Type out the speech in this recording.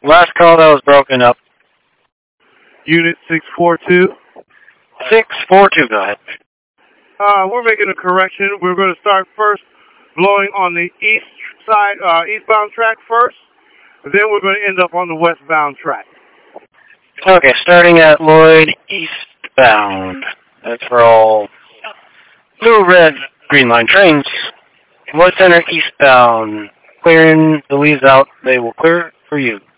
Last call that was broken up. Unit 642. 642, go ahead. We're making a correction. We're going to start first blowing on the east side, eastbound track first. Then we're going to end up on the westbound track. Okay, starting at Lloyd eastbound. That's for all blue, red, green line trains. Lloyd Center eastbound. Clearing the leaves out. They will clear for you.